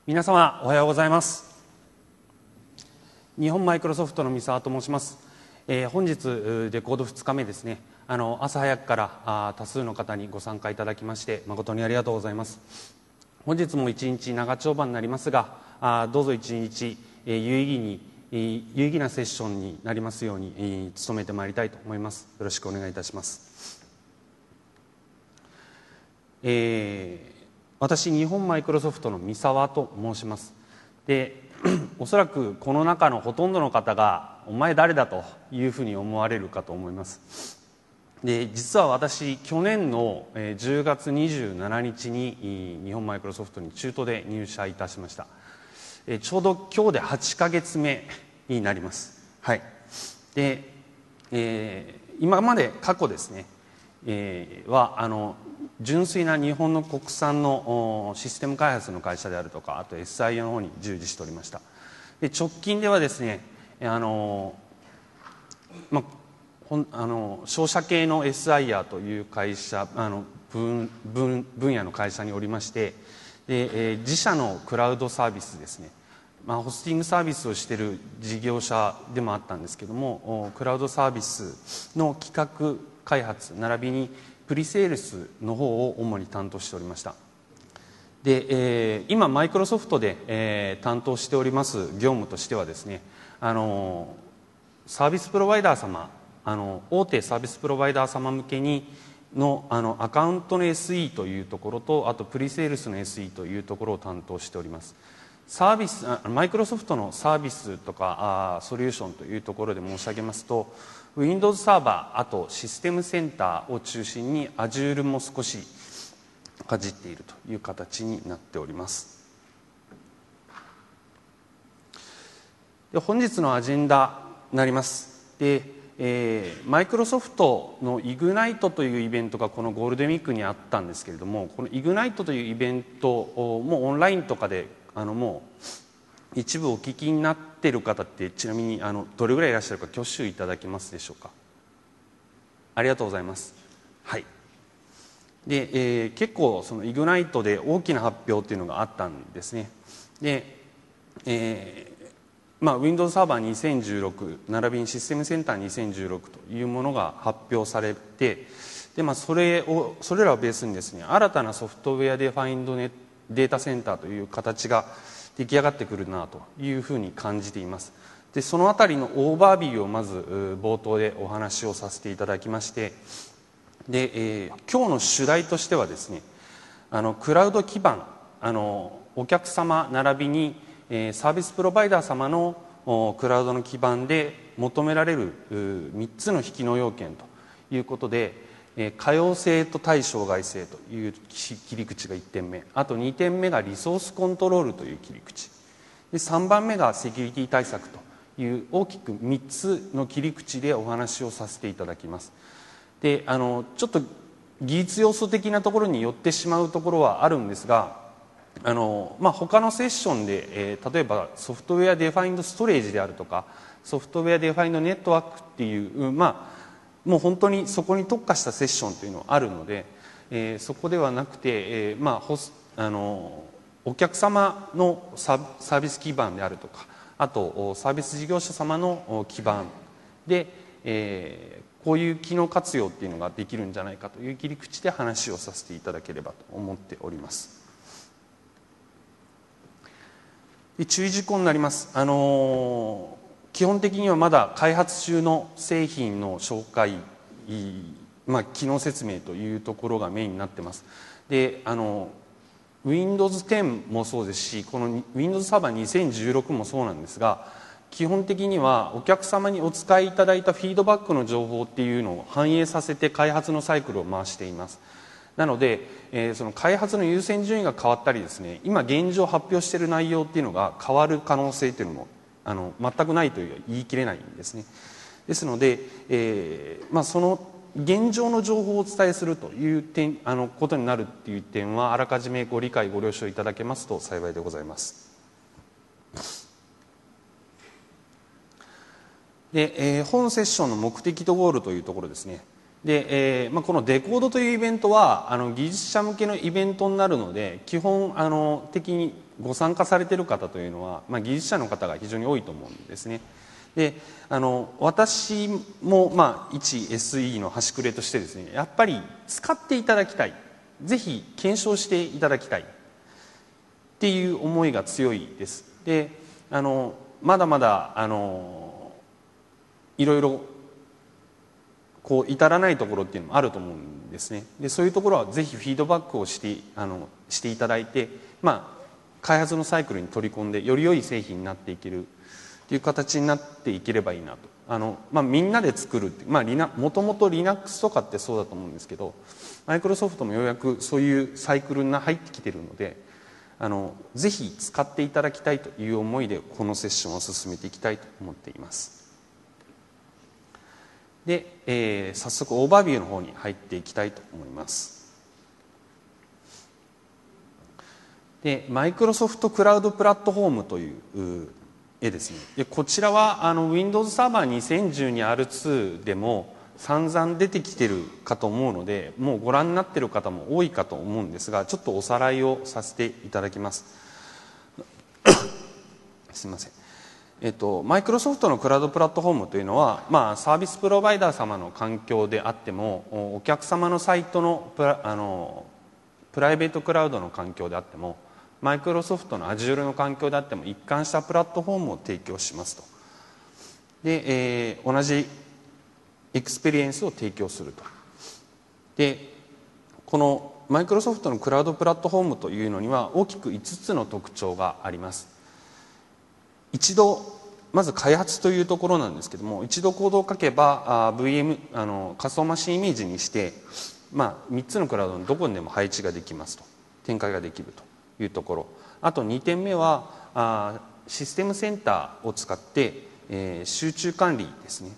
皆様おはようございます。日本マイクロソフトの三沢と申します。本日レコード2日目ですね。朝早くから多数の方にご参加いただきまして誠にありがとうございます。本日も一日長丁場になりますが、どうぞ一日有意義なセッションになりますように努めてまいりたいと思います。よろしくお願いいたします。私、日本マイクロソフトの三沢と申します。で、おそらくこの中のほとんどの方がお前誰だというふうに思われるかと思います。で、実は私去年の10月27日に日本マイクロソフトに中途で入社いたしました。ちょうど今日で8ヶ月目になります。はい。で、今まで過去ですね、は純粋な日本の国産のシステム開発の会社であるとか、あと SIO の方に従事しておりました。で、直近ではですね、商社系の SIR という会社分野の会社におりまして、で自社のクラウドサービスですね、ホスティングサービスをしている事業者でもあったんですけども、クラウドサービスの企画開発並びにプリセールスの方を主に担当しておりました。で、今マイクロソフトで、担当しております業務としてはですね、サービスプロバイダー様、大手サービスプロバイダー様向けにのアカウントの SE というところと、あとプリセールスの SE というところを担当しております。サービスマイクロソフトのサービスとかソリューションというところで申し上げますと、 Windows サーバー、あとシステムセンターを中心に Azure も少しかじっているという形になっております。で、本日のアジェンダになります。で、マイクロソフトの Ignite というイベントがこのゴールデンウィークにあったんですけれども、この Ignite というイベントをもうオンラインとかでもう一部お聞きになっている方って、ちなみにどれぐらいいらっしゃるか挙手いただけますでしょうか。ありがとうございます。はい。で、結構その Ignite で大きな発表っていうのがあったんですね。で、Windows サーバー2016並びにシステムセンター2016というものが発表されて、で、それらをベースにですね、新たなソフトウェアデファインドデータセンターという形が出来上がってくるなというふうに感じています。で、そのあたりのオーバービューをまず冒頭でお話をさせていただきまして、で、今日の主題としてはですね、クラウド基盤、お客様並びにサービスプロバイダー様のクラウドの基盤で求められる3つの引きの要件ということで、可用性と対象外性という切り口が1点目、あと2点目がリソースコントロールという切り口で、3番目がセキュリティ対策という大きく3つの切り口でお話をさせていただきます。で、ちょっと技術要素的なところに寄ってしまうところはあるんですが、他のセッションで、例えばソフトウェアデファインドストレージであるとかソフトウェアデファインドネットワークっていう、もう本当にそこに特化したセッションというのはあるので、そこではなくて、お客様のサービス基盤であるとか、あとサービス事業者様の基盤で、こういう機能活用っていうのができるんじゃないかという切り口で話をさせていただければと思っております。で、注意事項になります。基本的にはまだ開発中の製品の紹介、機能説明というところがメインになってます。で、Windows 10もそうですし、この Windows サーバー2016もそうなんですが、基本的にはお客様にお使いいただいたフィードバックの情報っていうのを反映させて開発のサイクルを回しています。なので、その開発の優先順位が変わったりですね、今現状発表している内容っていうのが変わる可能性というのも全くないという言い切れないんですね。ですので、その現状の情報をお伝えするという点ことになるっていう点はあらかじめご理解ご了承いただけますと幸いでございます。で、本セッションの目的とゴールというところですね。で、このデコードというイベントは技術者向けのイベントになるので、基本的にご参加されている方というのは、技術者の方が非常に多いと思うんですね。で私も、一 SE の端くれとしてですね、やっぱり使っていただきたい、ぜひ検証していただきたいっていう思いが強いです。でまだまだいろいろ至らないところっていうのもあると思うんですね。でそういうところはぜひフィードバックをしていただいて、開発のサイクルに取り込んでより良い製品になっていけるという形になっていければいいなと。みんなで作るって、もともと Linux とかってそうだと思うんですけど、マイクロソフトもようやくそういうサイクルに入ってきているので、ぜひ使っていただきたいという思いでこのセッションを進めていきたいと思っています。で、早速オーバービューの方に入っていきたいと思います。でマイクロソフトクラウドプラットフォームという絵ですね。でこちらはWindows サーバー 2012R2 でも散々出てきてるかと思うので、もうご覧になっている方も多いかと思うんですが、ちょっとおさらいをさせていただきます。すみません。マイクロソフトのクラウドプラットフォームというのは、サービスプロバイダー様の環境であっても、お客様のサイトのプライベートクラウドの環境であっても、マイクロソフトの Azure の環境であっても一貫したプラットフォームを提供しますと。で、同じエクスペリエンスを提供すると。でこのマイクロソフトのクラウドプラットフォームというのには大きく5つの特徴があります。一度まず開発というところなんですけども、一度コードを書けばVM 仮想マシンイメージにして、3つのクラウドのどこにでも配置ができますと、展開ができるというところ。あと2点目はシステムセンターを使って、集中管理ですね、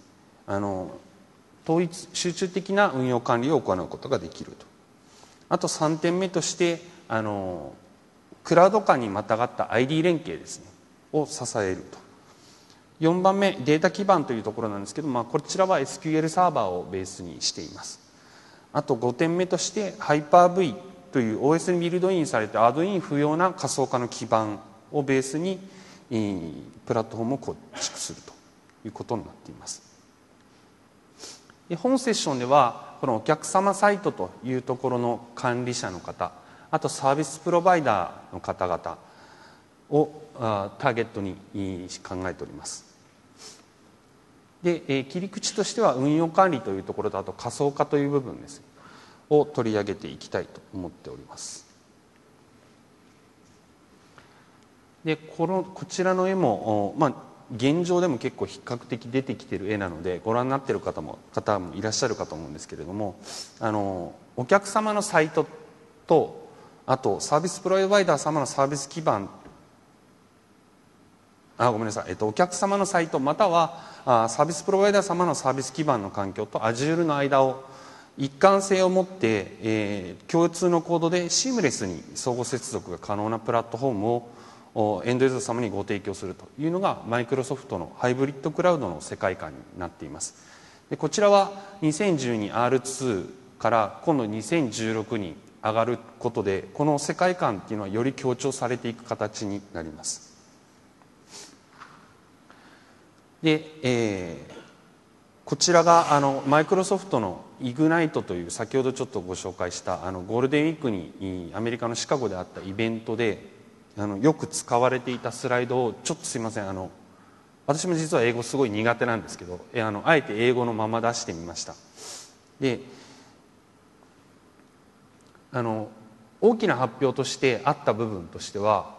集中的な運用管理を行うことができると。あと3点目としてクラウド間にまたがった ID 連携ですねを支えると。4番目データ基盤というところなんですけど、こちらは SQL サーバーをベースにしています。あと5点目として Hyper-V という OS にビルドインされてアドイン不要な仮想化の基盤をベースにプラットフォームを構築するということになっています。で本セッションではこのお客様サイトというところの管理者の方、あとサービスプロバイダーの方々をターゲットに考えております。で切り口としては運用管理というところと、あと仮想化という部分ですを取り上げていきたいと思っております。でこちらの絵も、現状でも結構比較的出てきている絵なのでご覧になっている方もいらっしゃるかと思うんですけれども、お客様のサイトと、あとサービスプロバイダー様のサービス基盤、お客様のサイトまたはサービスプロバイダー様のサービス基盤の環境と Azure の間を一貫性を持って、共通のコードでシームレスに相互接続が可能なプラットフォームをエンドユーザー様にご提供するというのがマイクロソフトのハイブリッドクラウドの世界観になっています。でこちらは 2012R2 から今度2016に上がることで、この世界観っていうのはより強調されていく形になります。で、こちらがマイクロソフトのイグナイトという先ほどちょっとご紹介したゴールデンウィークにアメリカのシカゴであったイベントでよく使われていたスライドをちょっとすいません、私も実は英語すごい苦手なんですけど、あえて英語のまま出してみました。で大きな発表としてあった部分としては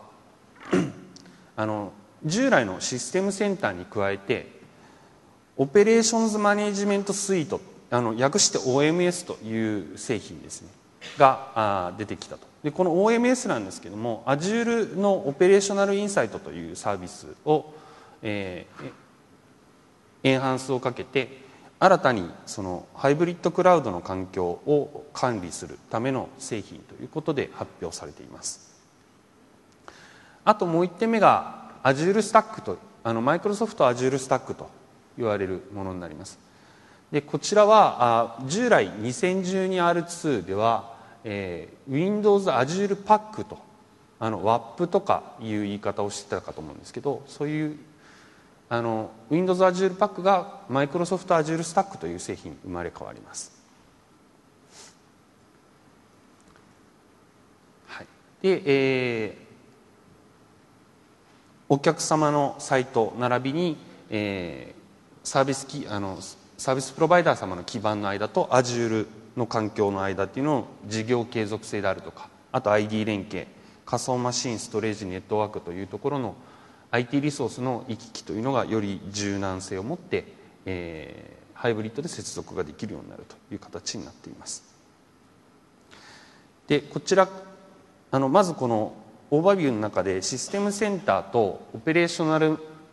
従来のシステムセンターに加えてオペレーションズマネジメントスイート、略して OMS という製品ですねが出てきたと。でこの OMS なんですけども Azure のオペレーショナルインサイトというサービスを、エンハンスをかけて新たにそのハイブリッドクラウドの環境を管理するための製品ということで発表されています。あともう1点目が Azure スタックとマイクロソフト Azure スタックと言われるものになります。でこちらは従来 2012R2 では、Windows Azure Pack と WAP とかいう言い方をしてたかと思うんですけど、そういうWindows Azure Pack が Microsoft Azure Stack という製品に生まれ変わります。はい、で、お客様のサイト並びに、サービスプロバイダー様の基盤の間と Azure の環境の間っていうのを事業継続性であるとか、あと ID 連携、仮想マシン、ストレージ、ネットワークというところの IT リソースの行き来というのがより柔軟性を持って、ハイブリッドで接続ができるようになるという形になっています。でこちらまずこのオーバービューの中でシステムセンターとオペレーショ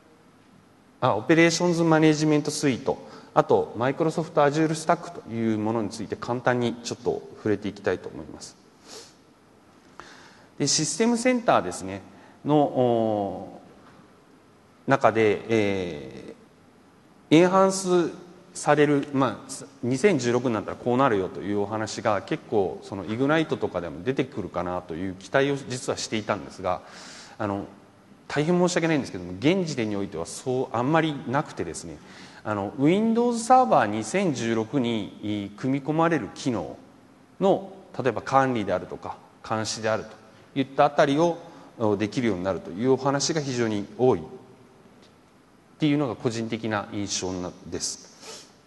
ンズマネジメントスイート、あとマイクロソフト Azure Stack というものについて簡単にちょっと触れていきたいと思います。でシステムセンターですねの中で、エンハンスされる、2016になったらこうなるよというお話が結構そのイグナイトとかでも出てくるかなという期待を実はしていたんですが、大変申し訳ないんですけども、現時点においてはあんまりなくてですね、Windows サーバー2016に組み込まれる機能の例えば管理であるとか監視であるといったあたりをできるようになるというお話が非常に多いっていうのが個人的な印象です。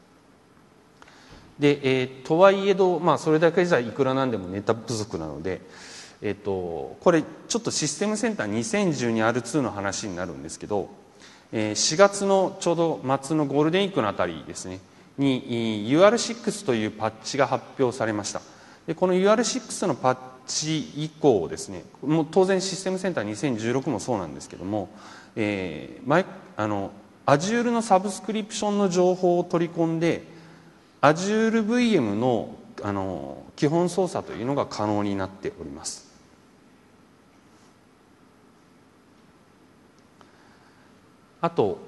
で、とはいえど、それだけじゃいくらなんでもネタ不足なので、これちょっとシステムセンター 2012R2 の話になるんですけど、4月のちょうど末のゴールデンウィークのあたりですねに UR6 というパッチが発表されました。でこの UR6 のパッチ以降ですね、もう当然システムセンター2016もそうなんですけども、Azure のサブスクリプションの情報を取り込んで Azure VM の基本操作というのが可能になっております。あと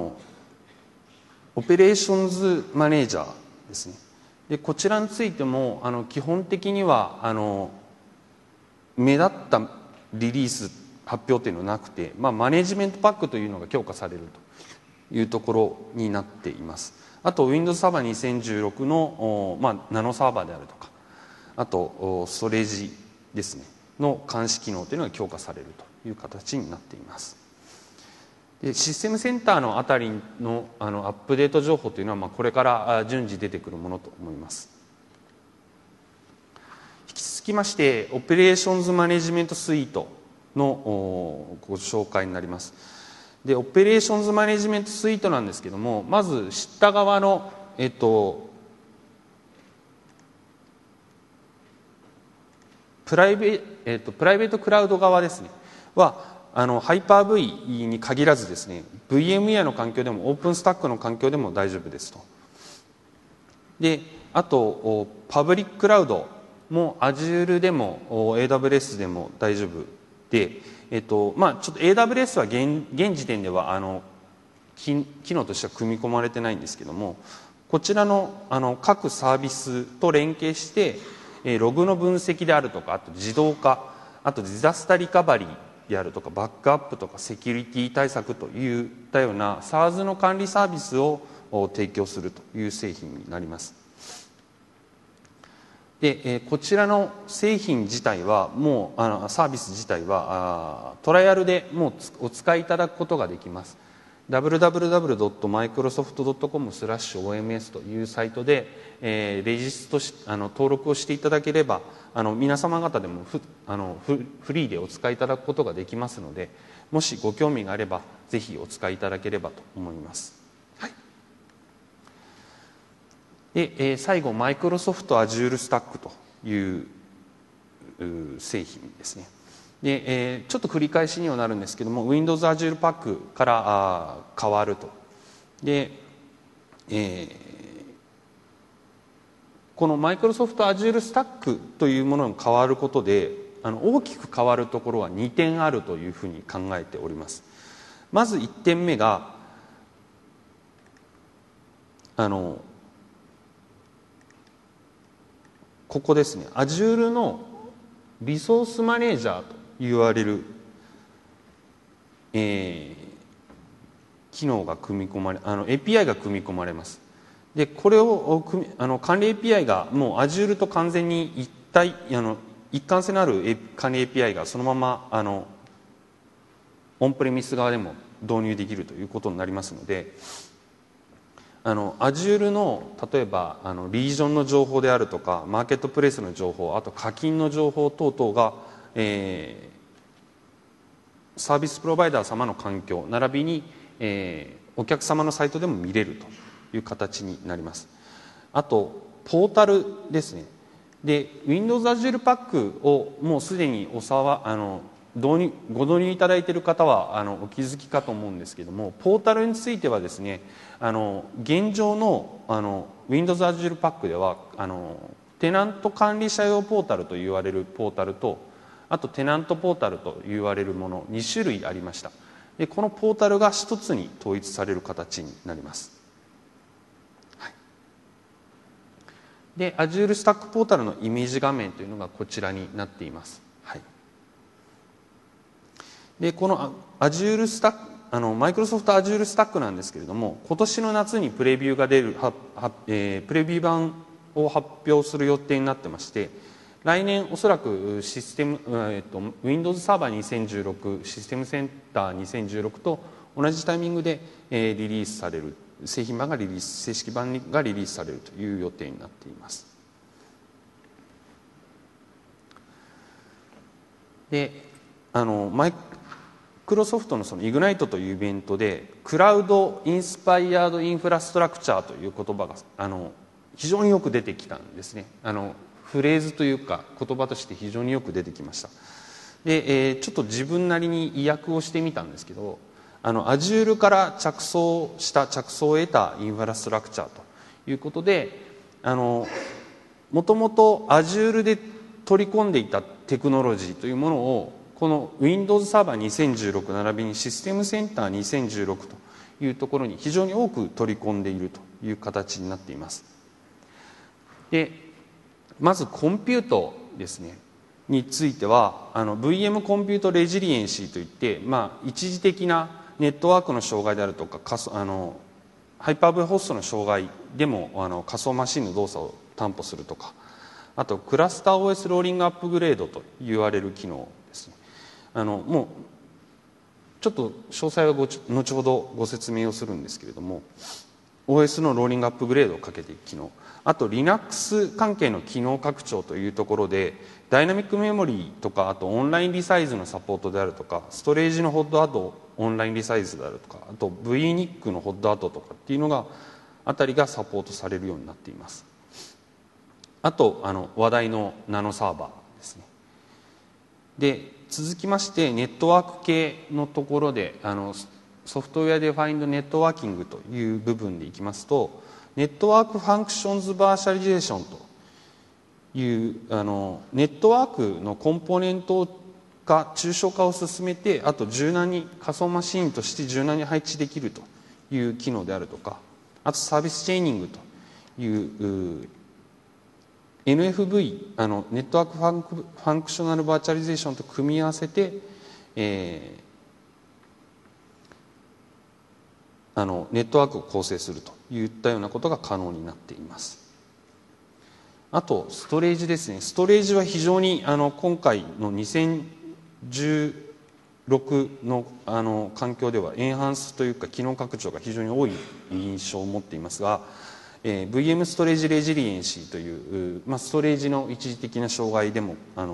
オペレーションズマネージャーですね。でこちらについても基本的には目立ったリリース発表というのはなくて、マネジメントパックというのが強化されるというところになっています。あと Windows サーバー2016の、ナノサーバーであるとか、あとストレージですねの監視機能というのが強化されるという形になっています。でシステムセンターのあたりのアップデート情報というのは、これから順次出てくるものと思います。引き続きましてオペレーションズマネジメントスイートのご紹介になります。でオペレーションズマネジメントスイートなんですけども、まず下側のプライベートクラウド側ですねはハイパー V に限らずですね VMware の環境でもオープンスタックの環境でも大丈夫ですと。であとパブリッククラウドも Azure でも AWS でも大丈夫で、ちょっと AWS は現時点では機能としては組み込まれてないんですけども、こちらの各サービスと連携してログの分析であるとか、あと自動化、あとディザスタリカバリーであるとか、バックアップとかセキュリティ対策といったような SaaS の管理サービスを提供するという製品になります。でこちらの製品自体はもうサービス自体はトライアルでもうお使いいただくことができます。www.microsoft.com/oms というサイトで、レジスト登録をしていただければ皆様方でもフリーでお使いいただくことができますので、もしご興味があればぜひお使いいただければと思います。はい、で最後マイクロソフト Azure Stack という製品ですね。でちょっと繰り返しにはなるんですけども Windows Azure Pack から変わると。で、このマイクロソフト Azure Stack というものが変わることで大きく変わるところは2点あるというふうに考えております。まず1点目がここですね、Azure のリソースマネージャーと URL、機能が組み込まれAPI が組み込まれます。でこれを管理 API がもう Azure と完全に一貫性のある管理 API がそのままオンプレミス側でも導入できるということになりますので、Azure の例えばリージョンの情報であるとかマーケットプレイスの情報、あと課金の情報等々が、サービスプロバイダー様の環境並びに、お客様のサイトでも見れるという形になります。あとポータルですね。で Windows Azure Pack をもうすでにご導入いただいている方はお気づきかと思うんですけども、ポータルについてはですね、現状のWindows Azure Pack ではテナント管理者用ポータルと言われるポータルと、あとテナントポータルと言われるもの2種類ありました。でこのポータルが一つに統一される形になります。はい、で Azure スタックポータルのイメージ画面というのがこちらになっています。はい、でこの Azure スタックマイクロソフト Azure スタックなんですけれども、今年の夏にプレビューが出るプレビュー版を発表する予定になってまして、来年おそらくシステム、Windows サーバー2016システムセンター2016と同じタイミングで、リリースされる正式版がリリースされるという予定になっています。でマイクロソフトのその Ignite というイベントでクラウドインスパイアードインフラストラクチャーという言葉が非常によく出てきたんですね。フレーズというか言葉として非常によく出てきました。で、ちょっと自分なりに意訳をしてみたんですけど、Azure から着想を得たインフラストラクチャーということで、もともと Azure で取り込んでいたテクノロジーというものをこの Windows サーバー2016並びにシステムセンター2016というところに非常に多く取り込んでいるという形になっています。でまずコンピュートですねについてはVM コンピュートレジリエンシーといって、一時的なネットワークの障害であるとかハイパーブホストの障害でも仮想マシンの動作を担保するとか、あとクラスター OS ローリングアップグレードと言われる機能ですね。もうちょっと詳細は後ほどご説明をするんですけれども、 OS のローリングアップグレードをかけていく機能、あと Linux 関係の機能拡張というところでダイナミックメモリーとか、あとオンラインリサイズのサポートであるとか、ストレージのホットアドオンラインリサイズであるとか、あと VNIC のホットアドとかっていうのがあたりがサポートされるようになっています。あと話題のナノサーバーですね。で続きましてネットワーク系のところでソフトウェアデファインドネットワーキングという部分でいきますと、ネットワークファンクションズバーチャリゼーションというネットワークのコンポーネントが抽象化を進めて、あと柔軟に仮想マシーンとして柔軟に配置できるという機能であるとか、あとサービスチェーニングという NFV ネットワークファンクショナルバーチャリゼーションと組み合わせて、ネットワークを構成するといったようなことが可能になっています。あとストレージですね。ストレージは非常に今回の2016の環境ではエンハンスというか機能拡張が非常に多い印象を持っていますが、VM ストレージレジリエンシーという、ストレージの一時的な障害でも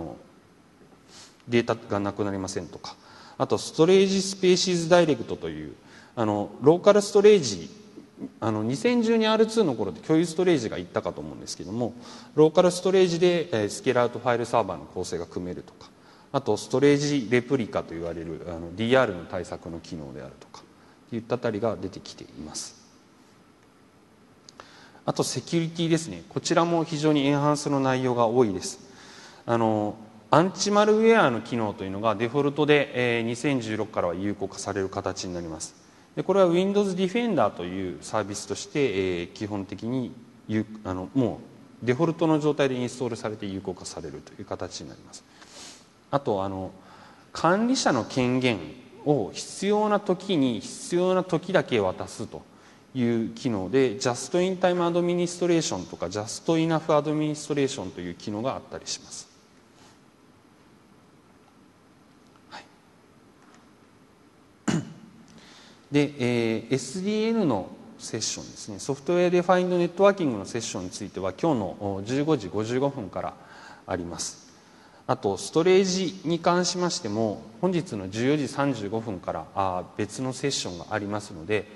データがなくなりませんとか、あとストレージスペーシーズダイレクトというローカルストレージ2012 R2 の頃で共有ストレージがいったかと思うんですけども、ローカルストレージでスケールアウトファイルサーバーの構成が組めるとか、あとストレージレプリカといわれるDR の対策の機能であるとかといったあたりが出てきています。あとセキュリティですね。こちらも非常にエンハンスの内容が多いです。アンチマルウェアの機能というのがデフォルトで2016からは有効化される形になります。でこれは Windows Defender というサービスとして、基本的にもうデフォルトの状態でインストールされて有効化されるという形になります。あと管理者の権限を必要な時に必要な時だけ渡すという機能で、ジャストインタイムアドミニストレーションとかジャストイナフアドミニストレーションという機能があったりします。はい、で、SDN のセッションですね、ソフトウェアデファインドネットワーキングのセッションについては今日の15時55分からあります。あとストレージに関しましても本日の14時35分から別のセッションがありますので、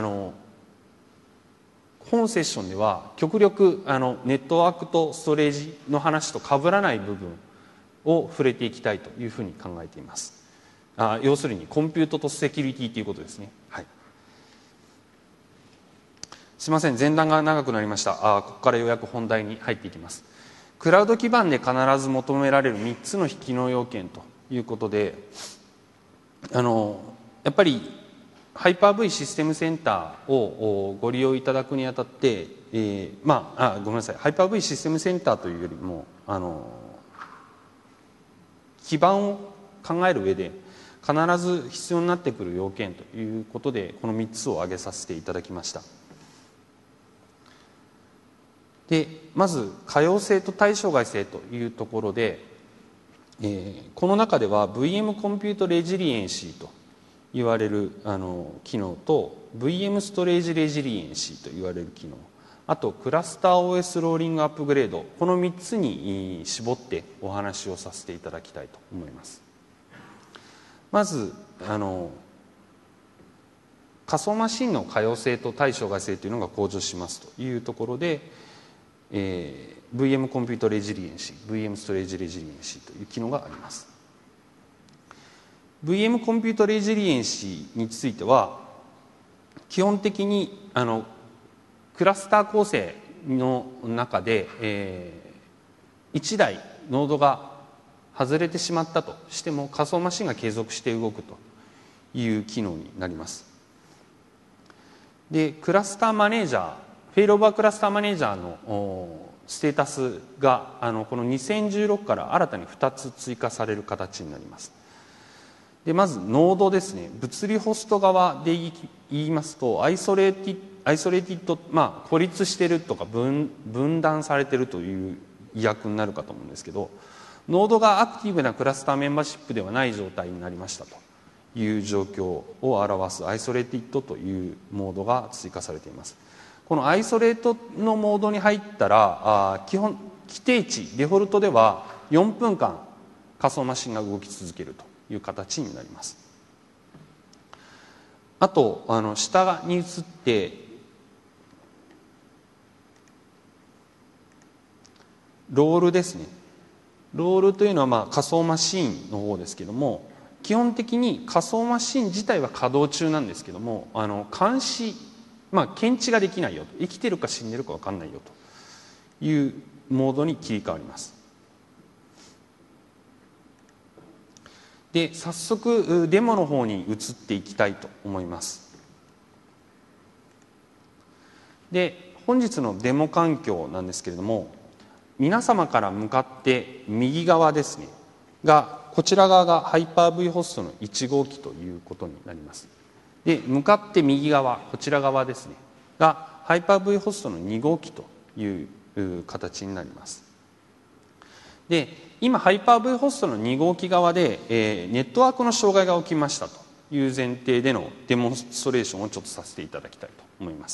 本セッションでは極力ネットワークとストレージの話と被らない部分を触れていきたいというふうに考えています。要するにコンピュートとセキュリティということですね。はい、すいません、前段が長くなりました。ここからようやく本題に入っていきます。クラウド基盤で必ず求められる3つの機能要件ということで、やっぱりハイパー V システムセンターをご利用いただくにあたって、ごめんなさい、ハイパー V システムセンターというよりも基盤を考える上で必ず必要になってくる要件ということでこの3つを挙げさせていただきました。でまず可用性と対象外性というところで、この中では VM コンピュートレジリエンシーと言われる機能と VM ストレージレジリエンシーと言われる機能、あとクラスター OS ローリングアップグレード、この3つに絞ってお話をさせていただきたいと思います。まず仮想マシンの可用性と対象外性というのが向上しますというところで、VM コンピュートレジリエンシー VM ストレージレジリエンシーという機能があります。 VM コンピュートレジリエンシーについては基本的にクラスター構成の中で、1台ノードが外れてしまったとしても仮想マシンが継続して動くという機能になります。でクラスターマネージャー、フェイルオーバークラスターマネージャーのステータスがこの2016から新たに2つ追加される形になります。でまずノードですね、物理ホスト側で言いますとアイソレーティッド、孤立しているとか分断されているという意訳になるかと思うんですけど、ノードがアクティブなクラスターメンバーシップではない状態になりましたという状況を表すアイソレーティッドというモードが追加されています。このアイソレートのモードに入ったら基本規定値デフォルトでは4分間仮想マシンが動き続けるという形になります。あと下に移ってロールですね。ロールというのは仮想マシンの方ですけども、基本的に仮想マシン自体は稼働中なんですけども監視検知ができないよと、生きてるか死んでるか分かんないよというモードに切り替わります。で早速デモの方に移っていきたいと思います。で本日のデモ環境なんですけれども、皆様から向かって右側ですねが、こちら側がハイパー V ホストの1号機ということになります。で向かって右側、こちら側ですねがハイパー V ホストの2号機という形になります。で今ハイパー V ホストの2号機側で、ネットワークの障害が起きましたという前提でのデモンストレーションをちょっとさせていただきたいと思います。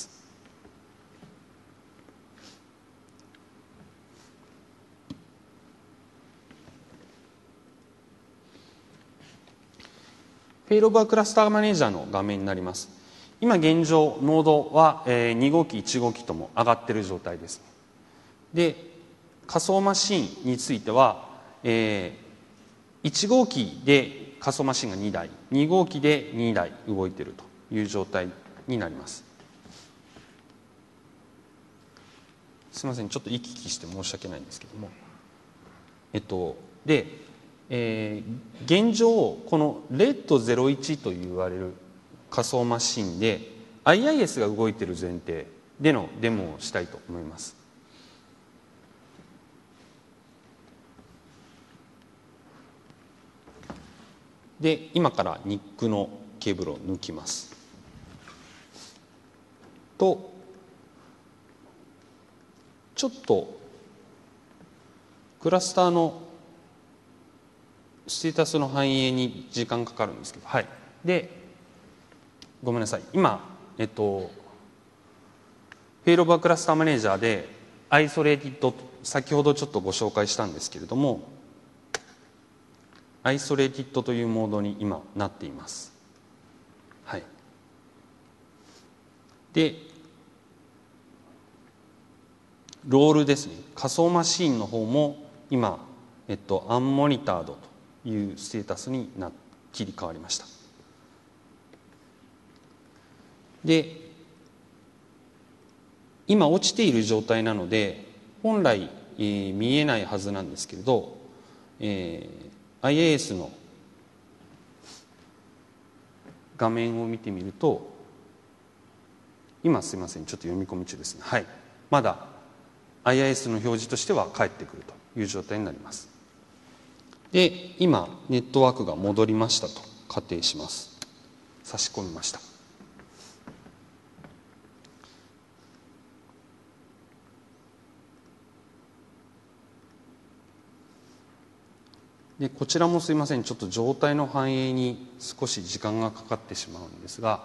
フェイルオーバークラスターマネージャーの画面になります。今現状ノードは2号機1号機とも上がっている状態です。で仮想マシンについては1号機で仮想マシンが2台2号機で2台動いているという状態になります。すみません、ちょっと行き来して申し訳ないんですけども、現状この RED01 と言われる仮想マシンで IIS が動いている前提でのデモをしたいと思います。 で今から NIC のケーブルを抜きますと、ちょっとクラスターのステータスの反映に時間かかるんですけど、はい、でごめんなさい、今フェイローバークラスターマネージャーでアイソレーティッド、先ほどちょっとご紹介したんですけれども、アイソレーティッドというモードに今なっています。はい、でロールですね、仮想マシーンの方も今、アンモニタードというステータスに切り替わりました。で今落ちている状態なので本来、見えないはずなんですけれど、IIS の画面を見てみると、今すいませんちょっと読み込み中ですね、はい、まだ IIS の表示としては返ってくるという状態になります。で今ネットワークが戻りましたと仮定します。差し込みました。でこちらもすいませんちょっと状態の反映に少し時間がかかってしまうんですが、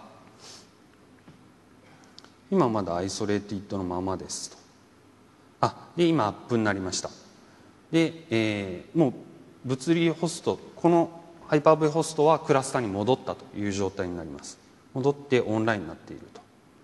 今まだアイソレーティッドのままですと。で今アップになりました。で、もう物理ホスト、このハイパー V ホストはクラスターに戻ったという状態になります。戻ってオンラインになっていると。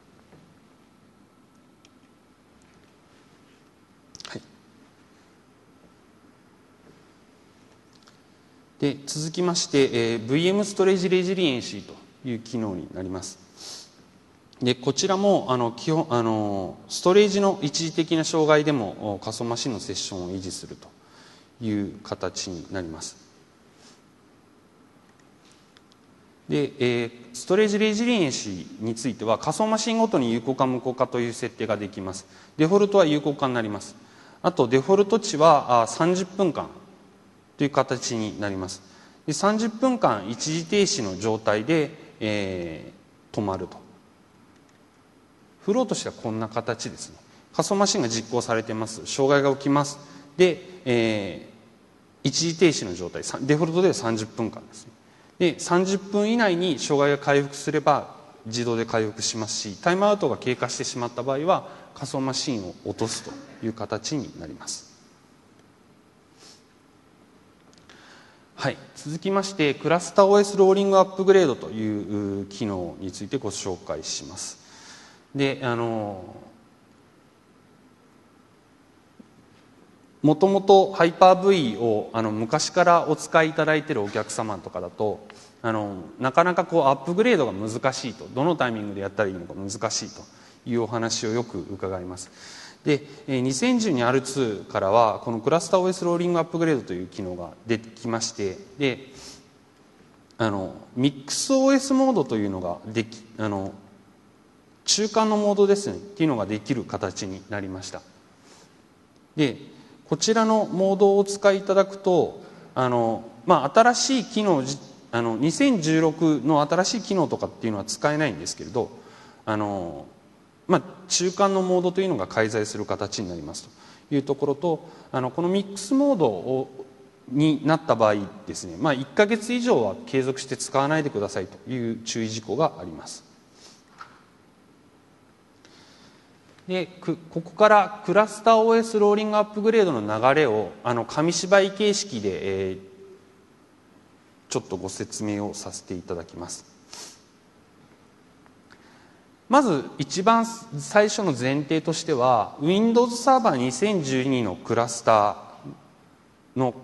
で続きまして、VM ストレージレジリエンシーという機能になります。でこちらも基本ストレージの一時的な障害でも仮想マシンのセッションを維持するという形になります。で、ストレージレジリエンシーについては仮想マシンごとに有効か無効かという設定ができます。デフォルトは有効化になります。あとデフォルト値は30分間という形になります。で30分間一時停止の状態で、止まると。フローとしてはこんな形ですね。仮想マシンが実行されています。障害が起きます。で、一時停止の状態、デフォルトでは30分間ですね。で30分以内に障害が回復すれば自動で回復しますし、タイムアウトが経過してしまった場合は仮想マシンを落とすという形になります。はい、続きましてクラスター OS ローリングアップグレードという機能についてご紹介します。でもともとハイパー V を昔からお使いいただいているお客様とかだとなかなかアップグレードが難しいと、どのタイミングでやったらいいのか難しいというお話をよく伺います。で2012 R2 からはこのクラスター OS ローリングアップグレードという機能が出てきまして、でミックス OS モードというのが中間のモードですねっていうのができる形になりました。でこちらのモードをお使いいただくと新しい機能2016の新しい機能とかっていうのは使えないんですけれど中間のモードというのが介在する形になりますというところと、このミックスモードになった場合ですね、1ヶ月以上は継続して使わないでくださいという注意事項があります。でここからクラスター OS ローリングアップグレードの流れを紙芝居形式で、ちょっとご説明をさせていただきます。まず一番最初の前提としては Windows サーバー2012のクラスターの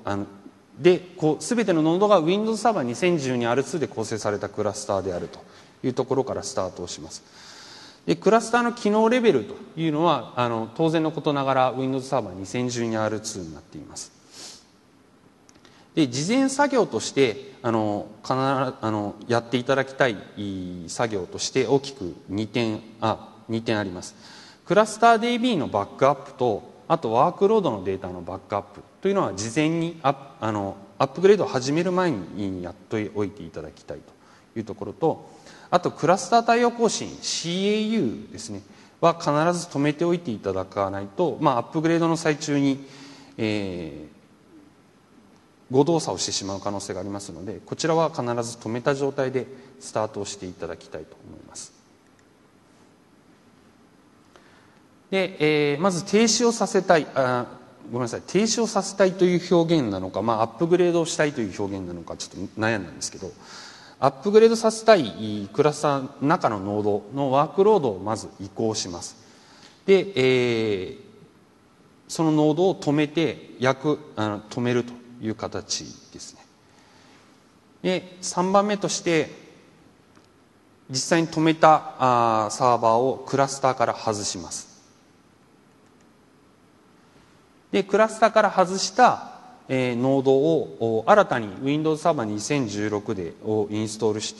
全てのノードが Windows サーバー 2012R2 で構成されたクラスターであるというところからスタートをします。でクラスターの機能レベルというのは当然のことながら Windows サーバー 2012R2 になっています。で事前作業としてやっていただきたい作業として大きく2点あります。クラスター DB のバックアップとあとワークロードのデータのバックアップというのは事前にアッアップグレードを始める前にやっておいていただきたいというところと、あとクラスター対応更新 CAU ですねは必ず止めておいていただかないと、アップグレードの最中に、誤動作をしてしまう可能性がありますので、こちらは必ず止めた状態でスタートをしていただきたいと思います。で、まず停止をさせたい、ごめんなさい、停止をさせたいという表現なのか、アップグレードをしたいという表現なのかちょっと悩んだんですけど、アップグレードさせたいクラスターの中のノードのワークロードをまず移行します。で、そのノードを止めて止めるという形ですね。で、3番目として実際に止めたサーバーをクラスターから外します。で、クラスターから外したノードを新たに Windows サーバー2016でインストールして、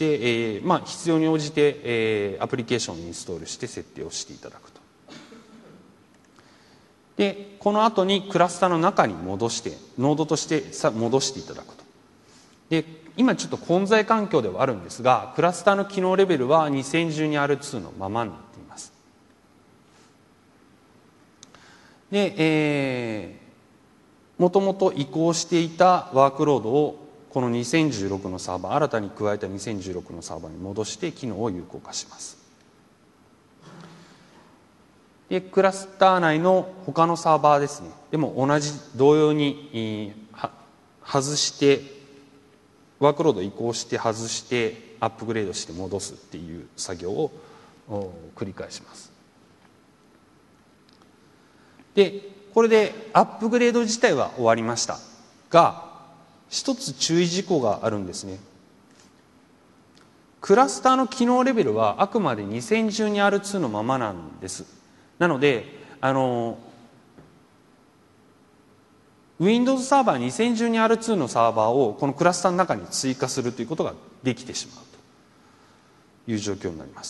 必要に応じてアプリケーションをインストールして設定をしていただくと。で、この後にクラスターの中に戻してノードとして戻していただくと。で、今ちょっと混在環境ではあるんですが、クラスターの機能レベルは 2012R2 のままになっています。で、もともと移行していたワークロードをこの2016のサーバー、新たに加えた2016のサーバーに戻して機能を有効化します。で、クラスター内の他のサーバーですね、でも同様に外してワークロードを移行して外してアップグレードして戻すっていう作業を繰り返します。で、これでアップグレード自体は終わりましたが、一つ注意事項があるんですね。クラスターの機能レベルはあくまで 2012R2 のままなんです。なのでWindows サーバー 2012R2 のサーバーをこのクラスターの中に追加するということができてしまうという状況になります。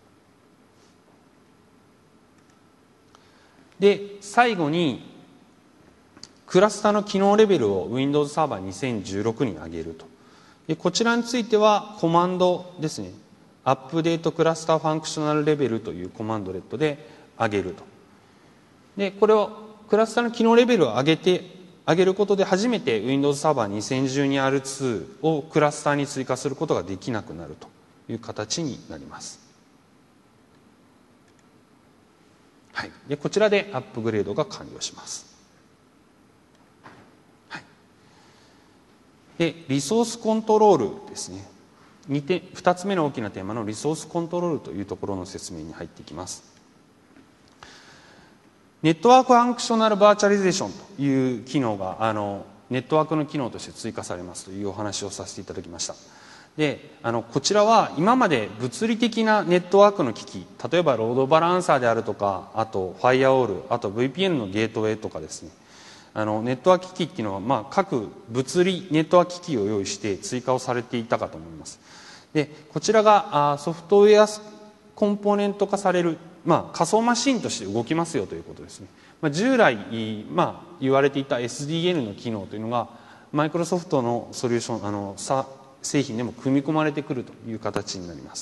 で、最後にクラスターの機能レベルを Windows サーバー2016に上げると。で、こちらについてはコマンドですね、アップデートクラスターファンクショナルレベルというコマンドレッドで上げると。で、これをクラスターの機能レベルを上げることで初めて Windows サーバー 2012R2 をクラスターに追加することができなくなるという形になります。はい、でこちらでアップグレードが完了します。はい、でリソースコントロールですね。2つ目の大きなテーマのリソースコントロールというところの説明に入っていきます。ネットワークファンクショナルバーチャリゼーションという機能がネットワークの機能として追加されますというお話をさせていただきました。でこちらは今まで物理的なネットワークの機器、例えばロードバランサーであるとか、あとファイアウォール、あと VPN のゲートウェイとかですね、ネットワーク機器っていうのは、各物理ネットワーク機器を用意して追加をされていたかと思います。でこちらがソフトウェアコンポーネント化される、仮想マシンとして動きますよということですね。従来、言われていた SDN の機能というのがマイクロソフトのソリューション製品でも組み込まれてくるという形になります。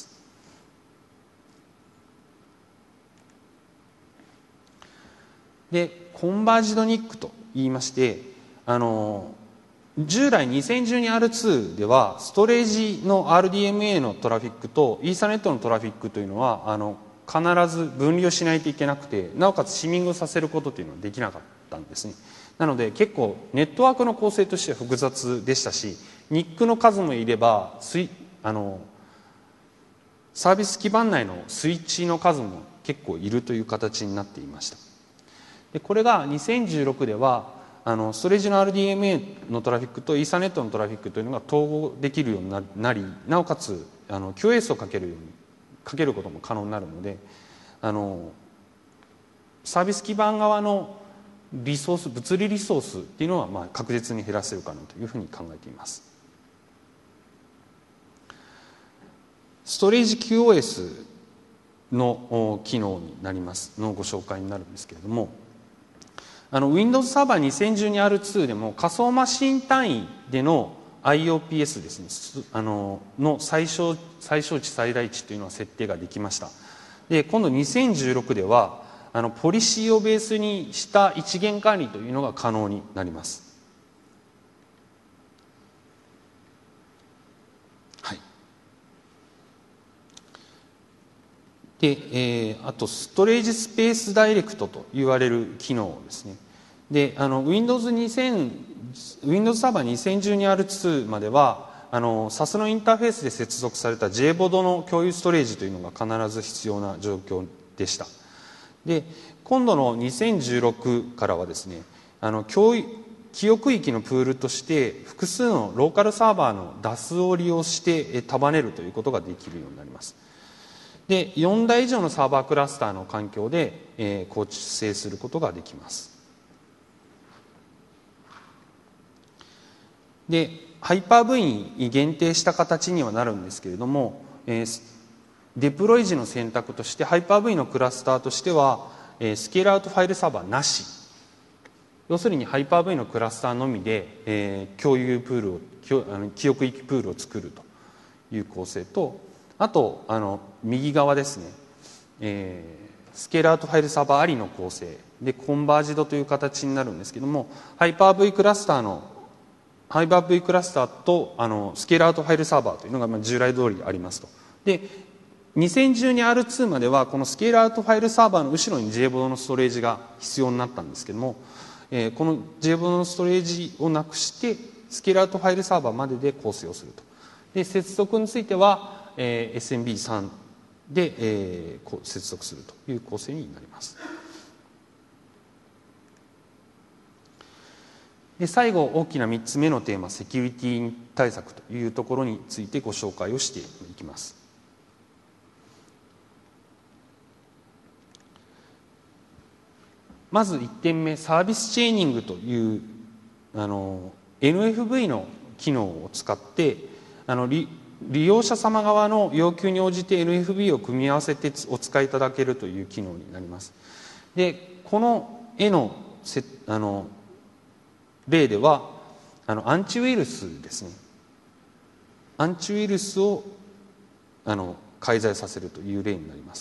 でコンバージドニックと言いまして、従来 2012R2 ではストレージの RDMA のトラフィックとイーサネットのトラフィックというのは必ず分離をしないといけなくて、なおかつシミングさせることというのはできなかったんですね。なので結構ネットワークの構成としては複雑でしたし、ニックの数もいればサービス基盤内のスイッチの数も結構いるという形になっていました。でこれが2016ではストレージの RDMA のトラフィックとイーサネットのトラフィックというのが統合できるようになり、なおかつQoS をかけることも可能になるので、サービス基盤側のリソース、物理リソースっていうのは確実に減らせるかなというふうに考えています。ストレージ QoS の機能になりますのご紹介になるんですけれども、 Windows サーバー 2012R2 でも仮想マシン単位での IOPS ですね、の最小値最大値というのは設定ができました。で、今度2016ではポリシーをベースにした一元管理というのが可能になります。はい。で、あとストレージスペースダイレクトと言われる機能ですね。で、Windows サーバー 2012R2 まではSAS のインターフェースで接続された JBOD の共有ストレージというのが必ず必要な状況でした。で、今度の2016からはですね、記憶域のプールとして複数のローカルサーバーの DAS を利用して束ねるということができるようになります。で、4台以上のサーバークラスターの環境で、構成することができます。で、ハイパー V に限定した形にはなるんですけれども、デプロイ時の選択としてハイパー V のクラスターとしては、スケールアウトファイルサーバーなし、要するにハイパー V のクラスターのみで、共有プールを記憶域プールを作るという構成と、あと右側ですね、スケールアウトファイルサーバーありの構成でコンバージドという形になるんですけども、ハイパー V クラスターとスケールアウトファイルサーバーというのが従来通りありますと。で、2012R2 まではこのスケールアウトファイルサーバーの後ろに JBOD のストレージが必要になったんですけども、この JBOD のストレージをなくしてスケールアウトファイルサーバーまでで構成をすると。で、接続については、SMB3 で、接続するという構成になります。で、最後大きな3つ目のテーマ、セキュリティ対策というところについてご紹介をしていきます。まず1点目、サービスチェーニングというNFV の機能を使って利用者様側の要求に応じて NFV を組み合わせてお使いいただけるという機能になります。で、この絵の例ではアンチウイルスですね、アンチウイルスを介在させるという例になります。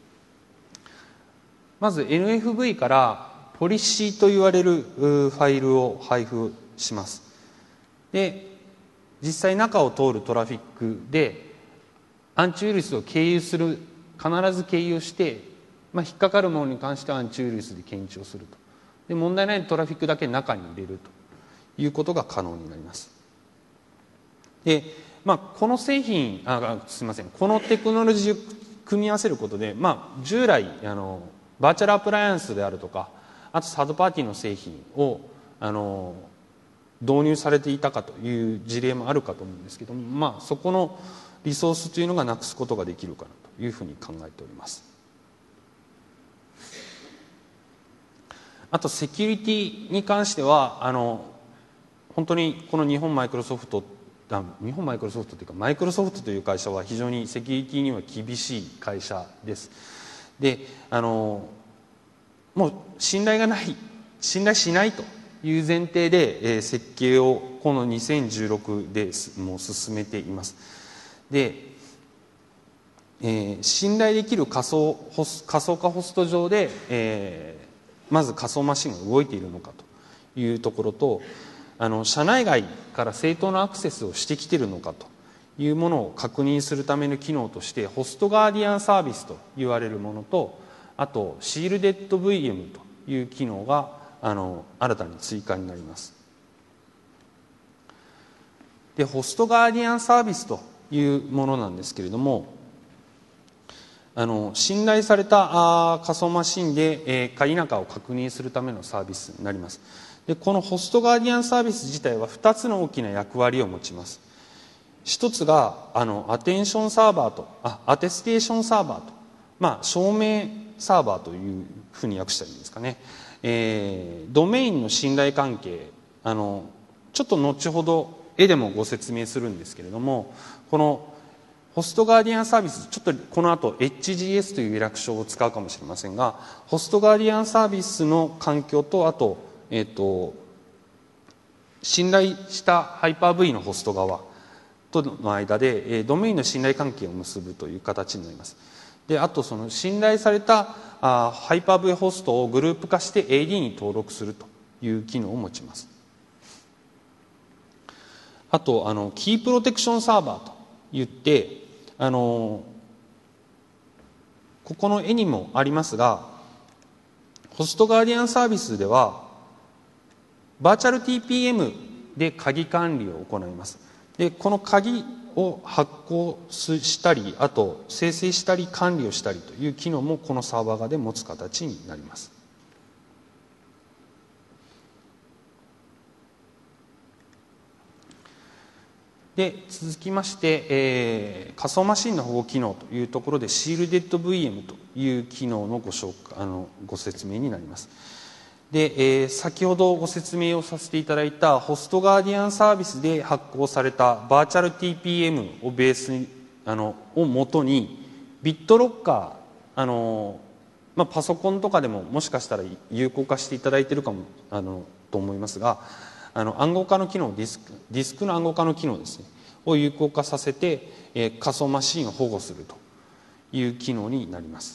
まず NFV からポリシーと言われるファイルを配布します。で、実際中を通るトラフィックでアンチウイルスを経由する、必ず経由して、引っかかるものに関してはアンチウイルスで検知をすると。で、問題ないトラフィックだけ中に入れるということが可能になります。で、この製品すみません、このテクノロジーを組み合わせることで、従来バーチャルアプライアンスであるとか、あとサードパーティーの製品を導入されていたかという事例もあるかと思うんですけども、そこのリソースというのがなくすことができるかなというふうに考えております。あとセキュリティに関しては本当にこの日本マイクロソフトというかマイクロソフトという会社は非常にセキュリティには厳しい会社です。で、もう信頼しないという前提で、設計をこの2016でもう進めています。で、信頼できる仮想化ホスト上で、まず仮想マシンが動いているのかというところと、社内外から正当なアクセスをしてきているのかというものを確認するための機能としてホストガーディアンサービスと言われるものと、あとシールデッド VM という機能が新たに追加になります。で、ホストガーディアンサービスというものなんですけれども、信頼された仮想マシンでか否かを確認するためのサービスになります。で、このホストガーディアンサービス自体は2つの大きな役割を持ちます。一つがアテンションサーバーとアテステーションサーバーと、証明サーバーというふうに訳したらいいんですかね。ドメインの信頼関係、ちょっと後ほど絵でもご説明するんですけれども、このホストガーディアンサービス、ちょっとこの後 HGS という略称を使うかもしれませんが、ホストガーディアンサービスの環境と、あと、信頼したハイパー V のホスト側との間で、ドメインの信頼関係を結ぶという形になります。で、あとその信頼されたハイパー V ホストをグループ化して AD に登録するという機能を持ちます。あとキープロテクションサーバーといってここの絵にもありますが、ホストガーディアンサービスではバーチャル TPM で鍵管理を行います。で、この鍵を発行したり、あと生成したり管理をしたりという機能もこのサーバー側で持つ形になります。で、続きまして、仮想マシンの保護機能というところでシールデッド VM という機能のご説明になります。で、先ほどご説明をさせていただいたホストガーディアンサービスで発行されたバーチャル TPM をベースにをもとにビットロッカーパソコンとかでももしかしたら有効化していただいているかもと思いますが、暗号化の機能、ディスクの暗号化の機能ですねを有効化させて、仮想マシンを保護するという機能になります。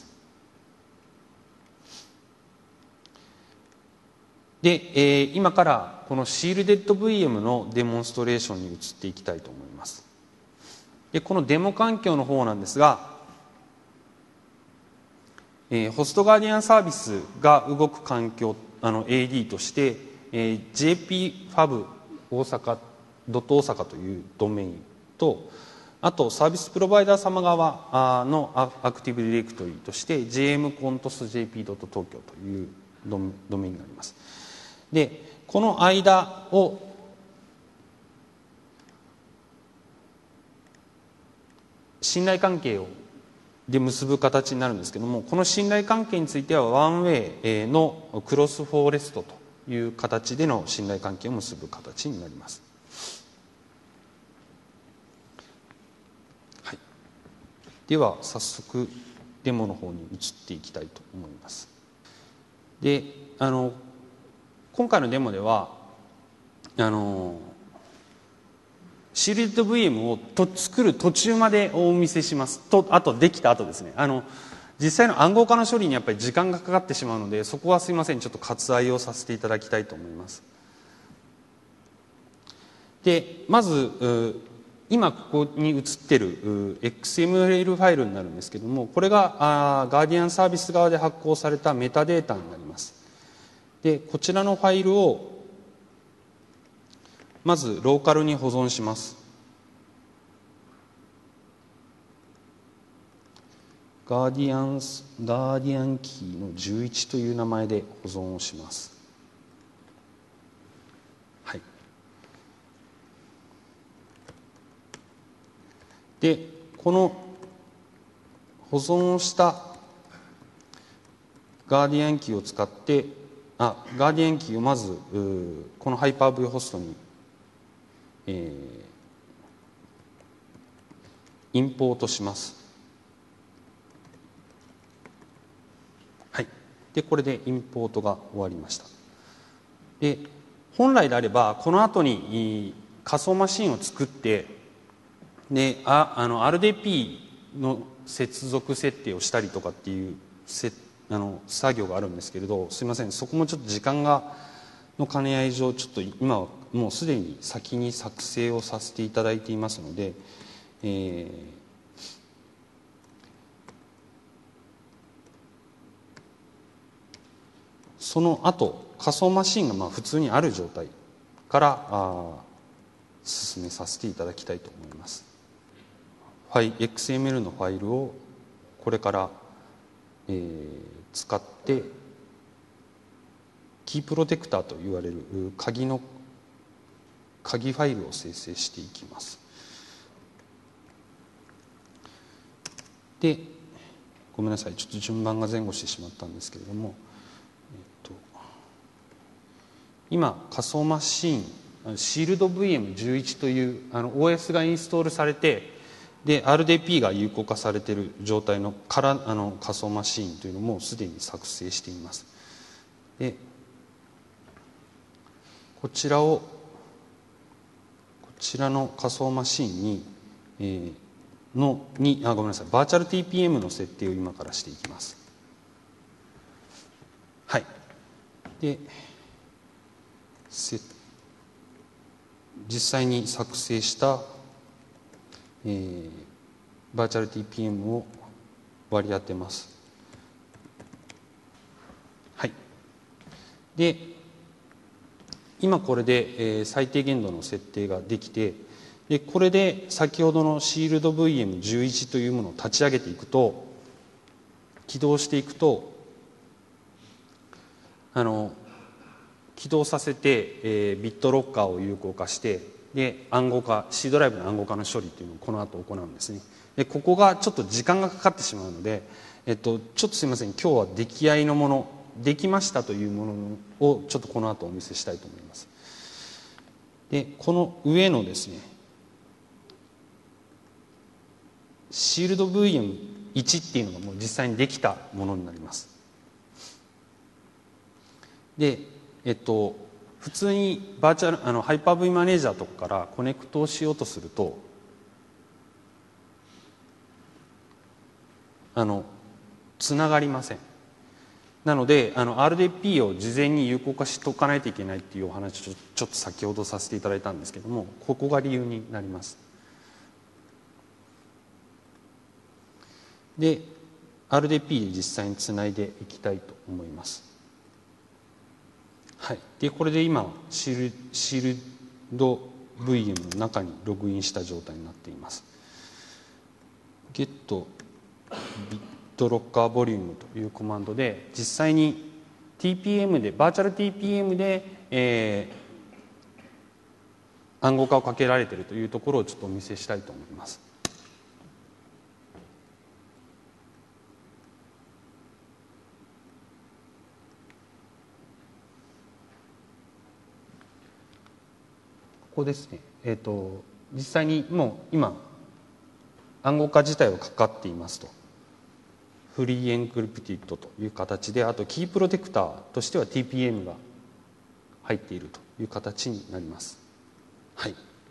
で、今からこのシールデッド VM のデモンストレーションに移っていきたいと思います。で、このデモ環境の方なんですが、ホストガーディアンサービスが動く環境AD として、JPFAB 大阪大阪というドメインと、あとサービスプロバイダー様側のアクティブディレクトリとして jmcontosjp.tokyo というドメインがあります。で、この間を信頼関係で結ぶ形になるんですけども、この信頼関係についてはワンウェイのクロスフォーレストという形での信頼関係を結ぶ形になります。はい、では早速デモの方に移っていきたいと思います。で、今回のデモではシールデッド VM を作る途中までお見せしますと、あとできた後ですね、実際の暗号化の処理にやっぱり時間がかかってしまうので、そこはすいません、ちょっと割愛をさせていただきたいと思います。で、まず今ここに映ってる XML ファイルになるんですけども、これがガーディアンサービス側で発行されたメタデータになります。で、こちらのファイルをまずローカルに保存します。ガーディアンキーの11という名前で保存をします。はい。で、この保存をしたガーディアンキーを使ってガーディアンキーをまずこのハイパー V ホストにインポートします。はい。で、これでインポートが終わりました。で、本来であればこの後に仮想マシンを作って、で、RDP の接続設定をしたりとかっていう作業があるんですけれど、すいません、そこもちょっと時間の兼ね合い上、ちょっと今はもうすでに先に作成をさせていただいていますので、その後仮想マシンが普通にある状態から進めさせていただきたいと思います。XML のファイルをこれから、使ってキープロテクターと言われる鍵ファイルを生成していきます。で、ごめんなさい、ちょっと順番が前後してしまったんですけれども、今仮想マシンシールド VM11 というOS がインストールされて、 で RDP が有効化されている状態の仮想マシーンというのもすでに作成しています。でこちらの仮想マシーンに、ごめんなさい、バーチャル TPM の設定を今からしていきます。はい。で実際に作成した、バーチャル TPM を割り当てます。はい。で今これで、最低限度の設定ができて、でこれで先ほどのシールド VM11 というものを立ち上げていくと、起動していくと起動させて、ビットロッカーを有効化して、で暗号化 C ドライブの暗号化の処理というのをこの後行うんですね。でここがちょっと時間がかかってしまうので、ちょっとすいません、今日は出来合いのもの、できましたというものをちょっとこの後お見せしたいと思います。でこの上のですね、シールド VM1 っていうのがもう実際にできたものになります。で普通にバーチャルハイパー V マネージャーとかからコネクトをしようとするとつながりません。なのでRDP を事前に有効化しておかないといけないっていうお話をちょっと先ほどさせていただいたんですけども、ここが理由になります。で RDP で実際につないでいきたいと思います。はい、でこれで今シールド VM の中にログインした状態になっています。get ビットロッカーボリュームというコマンドで実際に TPM でバーチャル TPM で、暗号化をかけられているというところをちょっとお見せしたいと思います。ここですね。実際にもう今暗号化自体はかかっていますと。フリーエンクリプティッドという形で、あとキープロテクターとしては TPM が入っているという形になります。はい。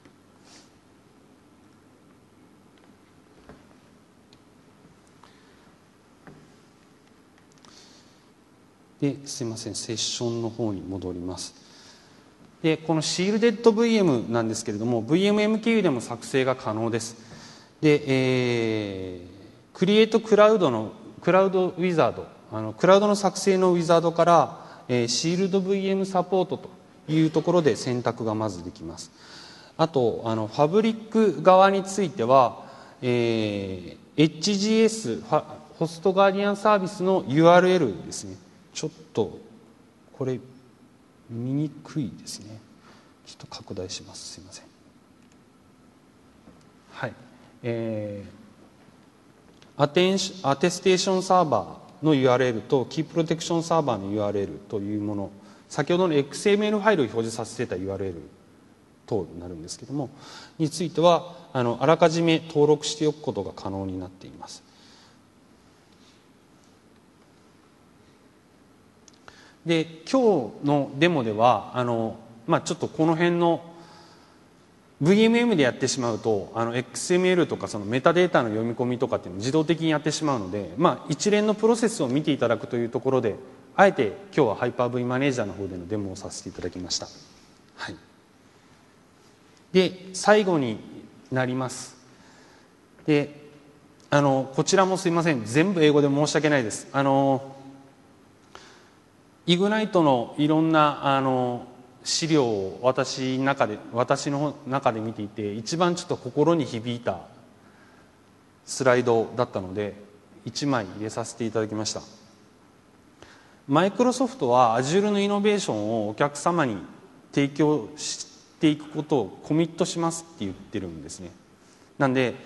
ですいません、セッションの方に戻ります。でこのシールデッド VM なんですけれども VMM 経由でも作成が可能です。で、クリエイトクラウドのクラウドウィザードクラウドの作成のウィザードから、シールド VM サポートというところで選択がまずできます。あとファブリック側については、HGS ホストガーディアンサービスの URL ですね。ちょっとこれ見にくいですね。ちょっと拡大します。すいません。はい。アテステーションサーバーの URL とキープロテクションサーバーの URL というもの、先ほどの XML ファイルを表示させていた URL 等になるんですけどもについてはあらかじめ登録しておくことが可能になっています。で今日のデモではちょっとこの辺の VMM でやってしまうとXML とかそのメタデータの読み込みとかっていうのを自動的にやってしまうので、一連のプロセスを見ていただくというところであえて今日はハイパー V マネージャーの方でのデモをさせていただきました。はい、で最後になります。でこちらもすいません、全部英語で申し訳ないです。イグナイトのいろんな資料を私の中で見ていて一番ちょっと心に響いたスライドだったので1枚入れさせていただきました。マイクロソフトは Azure のイノベーションをお客様に提供していくことをコミットしますって言ってるんですね。なんで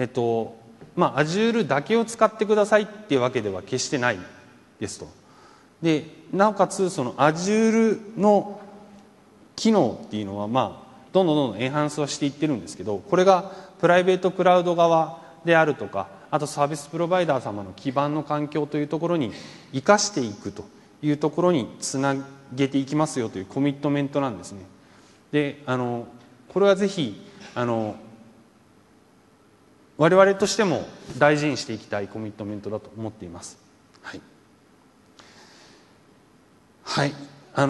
Azure だけを使ってくださいっていうわけでは決してないですと。でなおかつその Azure の機能っていうのはどんどんエンハンスはしていってるんですけど、これがプライベートクラウド側であるとか、あとサービスプロバイダー様の基盤の環境というところに生かしていくというところにつなげていきますよというコミットメントなんですね。でこれはぜひ我々としても大事にしていきたいコミットメントだと思っています。はい、はい、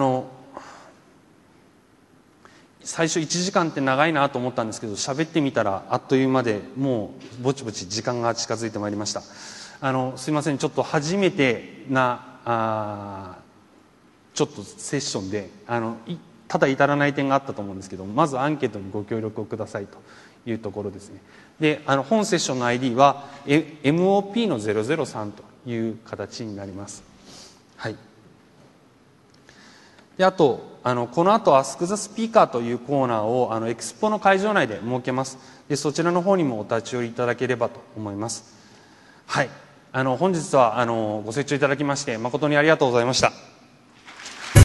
最初1時間って長いなと思ったんですけど、喋ってみたらあっという間で、もうぼちぼち時間が近づいてまいりました。すいません、ちょっと初めてなちょっとセッションでただ至らない点があったと思うんですけど、まずアンケートにご協力をくださいというところですね。で本セッションの ID は MOP の003という形になります。はい、であとこの後 Ask the Speaker というコーナーをエクスポの会場内で設けます。でそちらの方にもお立ち寄りいただければと思います。はい、本日はご清聴いただきまして誠にありがとうございました。